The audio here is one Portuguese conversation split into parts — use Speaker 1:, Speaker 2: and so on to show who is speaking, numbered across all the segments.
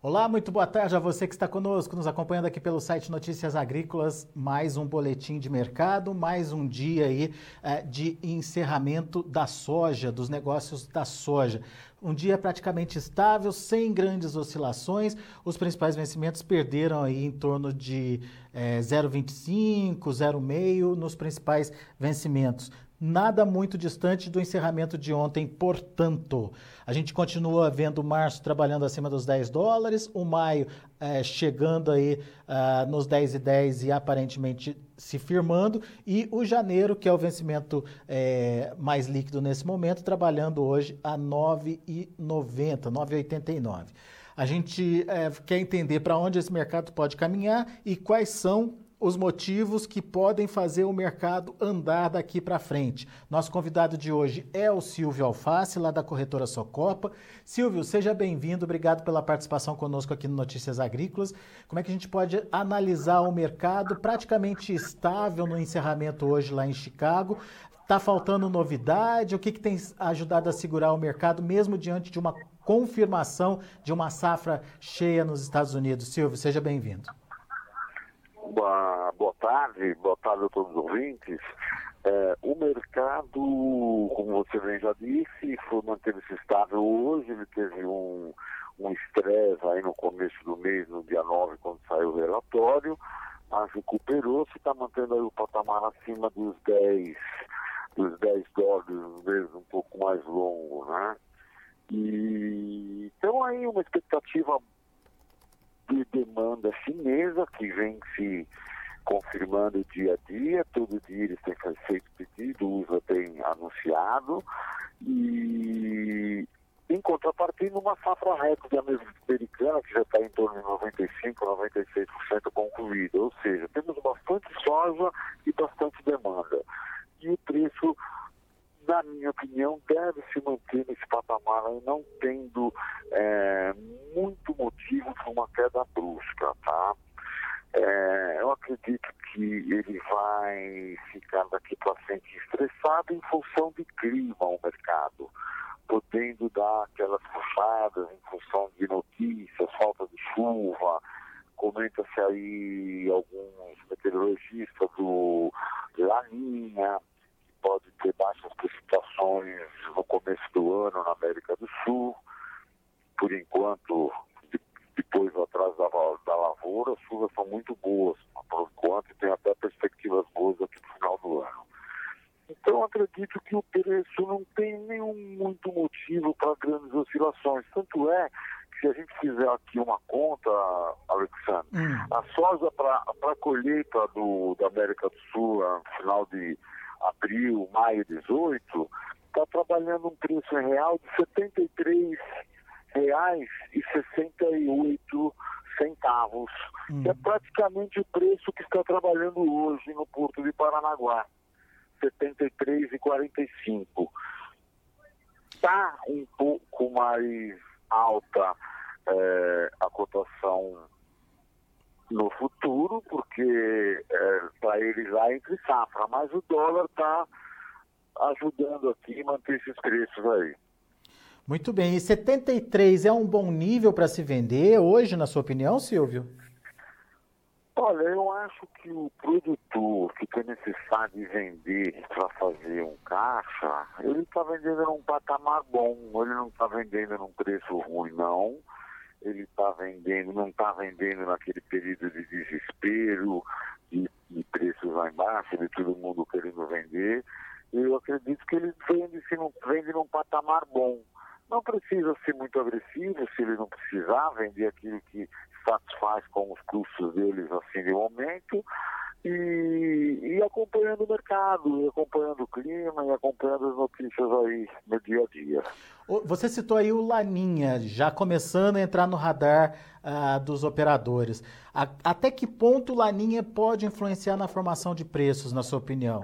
Speaker 1: Olá, muito boa tarde a você que está conosco, nos acompanhando aqui pelo site Notícias Agrícolas. Mais um boletim de mercado, mais um dia aí de encerramento da soja, dos negócios da soja. Um dia praticamente estável, sem grandes oscilações. Os principais vencimentos perderam aí em torno de 0,25, 0,5 nos principais vencimentos. Nada muito distante do encerramento de ontem, portanto. A gente continua vendo março trabalhando acima dos $10, o maio chegando aí nos 10,10 e aparentemente se firmando, e o janeiro, que é o vencimento mais líquido nesse momento, trabalhando hoje a 9,90, 9,89. A gente quer entender para onde esse mercado pode caminhar e quais são os motivos que podem fazer o mercado andar daqui para frente. Nosso convidado de hoje é o Silvio Alface, lá da corretora Socopa. Silvio, seja bem-vindo, obrigado pela participação conosco aqui no Notícias Agrícolas. Como é que a gente pode analisar o mercado praticamente estável no encerramento hoje lá em Chicago? Está faltando novidade? O que tem ajudado a segurar o mercado, mesmo diante de uma confirmação de uma safra cheia nos Estados Unidos? Silvio, seja bem-vindo.
Speaker 2: Boa tarde a todos os ouvintes. O mercado, como você bem já disse, manteve-se estável hoje. Ele teve um estresse aí no começo do mês, no dia 9, quando saiu o relatório, mas recuperou-se, está mantendo aí o patamar acima dos 10 dólares, vezes um pouco mais longo, né? E então aí uma expectativa de demanda chinesa que vem se confirmando dia a dia. Todo dia eles têm feito pedido, o USA tem anunciado, e em contrapartida uma safra recorde americana que já está em torno de 95%, 96% concluída, ou seja, temos bastante soja e bastante demanda, e o preço, na minha opinião, deve se manter nesse patamar, não tendo muito motivo para uma queda brusca, tá? Eu acredito que ele vai ficar daqui para frente estressado em função de clima ao mercado, podendo dar aquelas puxadas em função de notícias, falta de chuva. Comenta-se aí alguns meteorologistas do Laninha, pode ter baixas precipitações no começo do ano na América do Sul. Por enquanto, depois do atraso da lavoura, as chuvas são muito boas, por enquanto, e tem até perspectivas boas aqui no final do ano. Então, acredito que o preço não tem muito motivo para grandes oscilações. Tanto é que, se a gente fizer aqui uma conta, Alexandre, a soja para a colheita da América do Sul, no final de abril, maio 18, está trabalhando um preço real de R$73,68, que é praticamente o preço que está trabalhando hoje no Porto de Paranaguá, R$73,45. Está um pouco mais alta a cotação no futuro, porque para eles lá entre safra, mas o dólar está ajudando aqui a manter esses preços aí.
Speaker 1: Muito bem, e 73 é um bom nível para se vender hoje, na sua opinião, Silvio?
Speaker 2: Olha, eu acho que o produtor que tem necessidade de vender para fazer um caixa, ele está vendendo num patamar bom, ele não está vendendo num preço ruim, não. Ele está vendendo, não está vendendo naquele período de desespero, de preços lá embaixo, de todo mundo querendo vender. Eu acredito que ele vende num patamar bom. Não precisa ser muito agressivo, se ele não precisar, vender aquilo que satisfaz com os custos deles assim de momento, e acompanhando o mercado, e acompanhando o clima, e acompanhando as notícias aí no dia a dia.
Speaker 1: Você citou aí o Laninha, já começando a entrar no radar dos operadores. Até que ponto o Laninha pode influenciar na formação de preços, na sua opinião?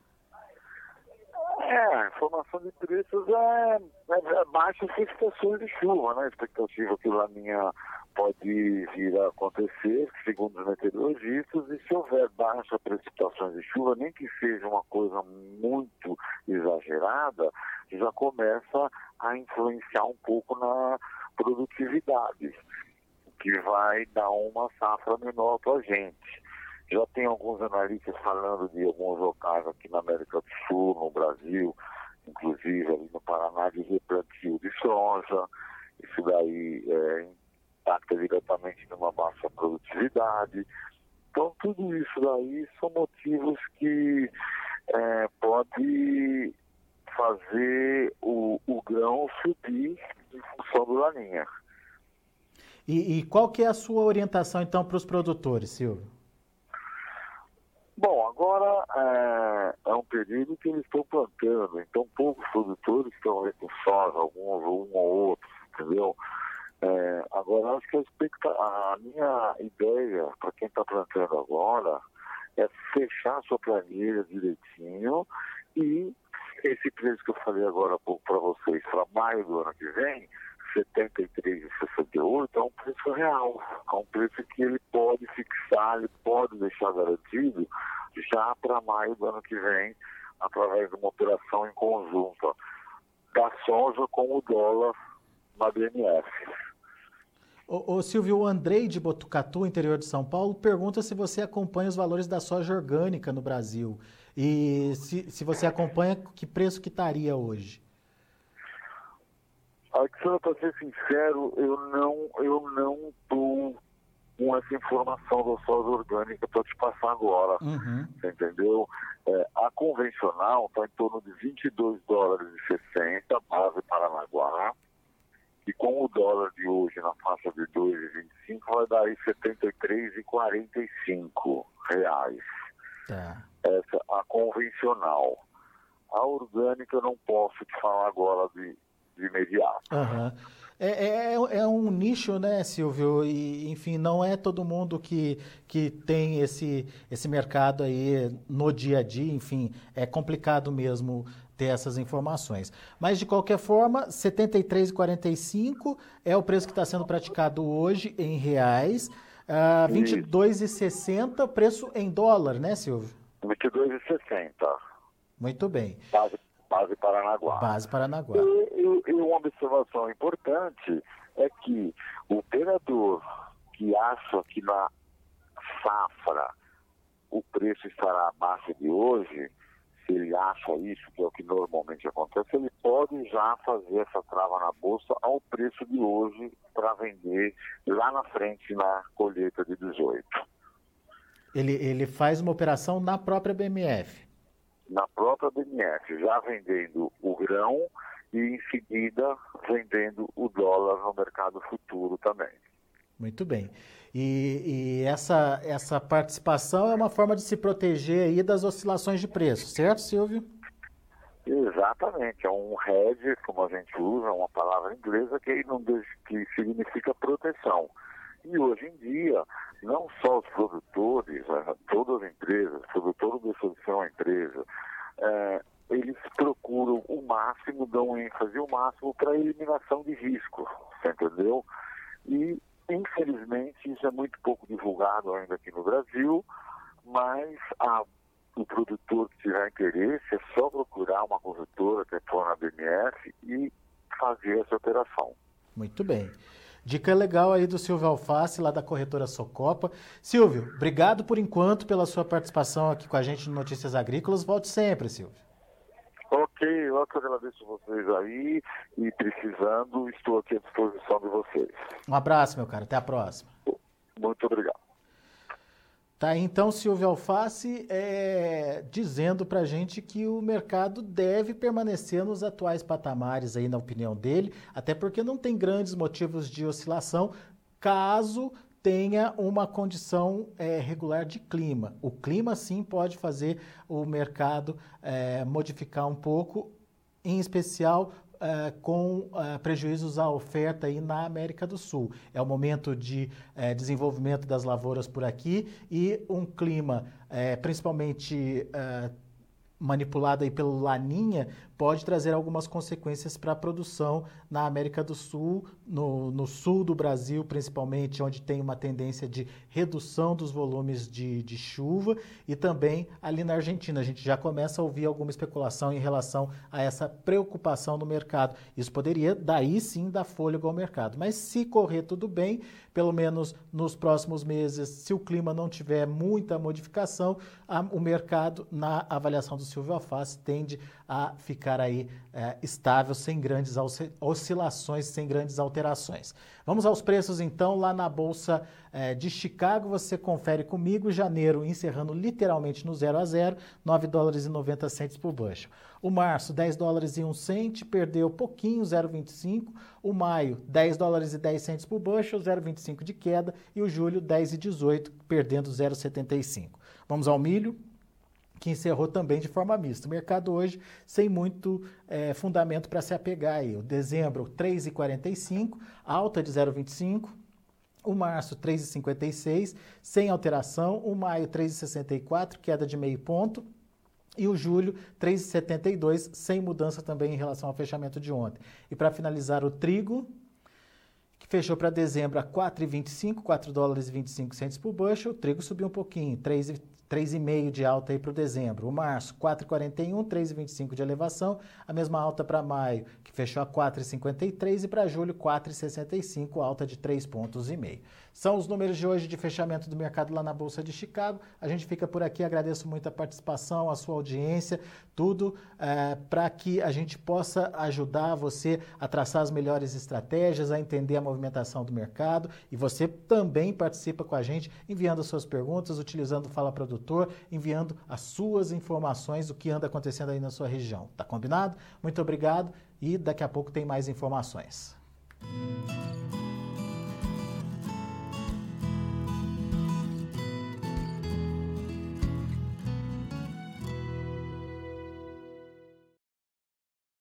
Speaker 2: A formação de preços é baixas precipitações de chuva, né? A expectativa que o Laninha pode vir a acontecer, segundo os meteorologistas, e se houver baixas precipitações de chuva, nem que seja uma coisa muito exagerada, já começa a influenciar um pouco na produtividade. que vai dar uma safra menor para a gente. Já tem alguns analistas falando de alguns locais aqui na América do Sul, no Brasil, inclusive ali no Paraná, de replantio de soja. Isso daí impacta diretamente numa baixa produtividade. Então, tudo isso daí são motivos que pode fazer o grão subir em função do Laninha.
Speaker 1: E qual que é a sua orientação, então, para os produtores, Silvio?
Speaker 2: Bom, agora é um período que eles estão plantando, então poucos produtores estão aí com soja, alguns, um ou outro, entendeu? Agora, acho que a minha ideia, para quem está plantando agora, é fechar a sua planilha direitinho e esse preço que eu falei agora há pouco para vocês, para maio do ano que vem, 73,68, é um preço real, é um preço que ele pode fixar, ele pode deixar garantido já para maio do ano que vem, através de uma operação em conjunta da soja com o dólar na BMF.
Speaker 1: Ô Silvio, o Andrei de Botucatu, interior de São Paulo, pergunta se você acompanha os valores da soja orgânica no Brasil. E se você acompanha, que preço que estaria hoje?
Speaker 2: Alexandre, para ser sincero, eu não estou com essa informação da soja orgânica para te passar agora.
Speaker 1: Uhum.
Speaker 2: Você entendeu? A convencional está em torno de $22,60, base Paranaguá. E com o dólar de hoje na faixa de 2,25 vai dar aí R$73,45.
Speaker 1: Tá.
Speaker 2: Essa a convencional. A orgânica eu não posso te falar agora de imediato.
Speaker 1: Uhum. É um nicho, né, Silvio? E, enfim, não é todo mundo que tem esse mercado aí no dia a dia. Enfim, é complicado mesmo ter essas informações. Mas, de qualquer forma, R$ 73,45 é o preço que está sendo praticado hoje em reais. R$ 22,60 preço em dólar, né, Silvio?
Speaker 2: 22,60.
Speaker 1: Muito bem.
Speaker 2: Base Paranaguá.
Speaker 1: Base Paranaguá.
Speaker 2: E uma observação importante é que o operador que acha que na safra o preço estará abaixo de hoje, se ele acha isso, que é o que normalmente acontece, ele pode já fazer essa trava na bolsa ao preço de hoje para vender lá na frente na colheita de 18.
Speaker 1: Ele faz uma operação na própria BMF.
Speaker 2: Na própria BMF, já vendendo o grão e em seguida vendendo o dólar no mercado futuro também.
Speaker 1: Muito bem. E essa participação é uma forma de se proteger aí das oscilações de preço, certo, Silvio?
Speaker 2: Exatamente, é um hedge, como a gente usa, uma palavra inglesa que significa proteção. E hoje em dia, não só os produtores, todas as empresas, o produtor deixa de ser uma empresa, eles procuram o máximo, dão ênfase o máximo para a eliminação de risco, você entendeu? E, infelizmente, isso é muito pouco divulgado ainda aqui no Brasil, mas o produtor que tiver interesse é só procurar uma consultora que for na BMF e fazer essa operação.
Speaker 1: Muito bem. Dica legal aí do Silvio Alface, lá da corretora Socopa. Silvio, obrigado por enquanto pela sua participação aqui com a gente no Notícias Agrícolas. Volte sempre, Silvio.
Speaker 2: Ok, eu que agradeço vocês aí e precisando, estou aqui à disposição de vocês.
Speaker 1: Um abraço, meu cara. Até a próxima.
Speaker 2: Muito obrigado.
Speaker 1: Tá aí, então, Silvio Alface dizendo para a gente que o mercado deve permanecer nos atuais patamares, aí, na opinião dele, até porque não tem grandes motivos de oscilação, caso tenha uma condição regular de clima. O clima, sim, pode fazer o mercado modificar um pouco, em especial com prejuízos à oferta aí na América do Sul. É o momento de desenvolvimento das lavouras por aqui e um clima principalmente manipulado aí pelo Laninha pode trazer algumas consequências para a produção na América do Sul, no sul do Brasil, principalmente, onde tem uma tendência de redução dos volumes de chuva, e também ali na Argentina. A gente já começa a ouvir alguma especulação em relação a essa preocupação no mercado. Isso poderia, daí sim, dar fôlego ao mercado. Mas se correr tudo bem, pelo menos nos próximos meses, se o clima não tiver muita modificação, o mercado, na avaliação do Silvio Alface, tende a ficar aí estável, sem grandes oscilações, sem grandes alterações. Vamos aos preços então, lá na Bolsa de Chicago, você confere comigo, janeiro encerrando literalmente no 0 a 0, 9 dólares e 90 centes por bushel. O março, 10 dólares e 1 cento, perdeu pouquinho, 0,25. O maio, 10 dólares e 10 centes por bushel, 0,25 de queda. E o julho, 10 e 18, perdendo 0,75. Vamos ao milho, que encerrou também de forma mista. O mercado hoje sem muito fundamento para se apegar aí. O dezembro, 3,45, alta de 0,25. O março, 3,56, sem alteração. O maio, 3,64, queda de meio ponto. E o julho, 3,72, sem mudança também em relação ao fechamento de ontem. E para finalizar, o trigo, que fechou para dezembro a 4,25, 4 dólares e 25 centes por bushel. O trigo subiu um pouquinho, 3,5 de alta aí para o dezembro. O março, 4,41, 3,25 de elevação. A mesma alta para maio, que fechou a 4,53, e para julho, 4,65, alta de 3,5 pontos. São os números de hoje de fechamento do mercado lá na Bolsa de Chicago. A gente fica por aqui, agradeço muito a participação, a sua audiência, tudo para que a gente possa ajudar você a traçar as melhores estratégias, a entender a movimentação do mercado, e você também participa com a gente enviando as suas perguntas, utilizando o Fala Produtor, enviando as suas informações do que anda acontecendo aí na sua região. Tá combinado? Muito obrigado e daqui a pouco tem mais informações.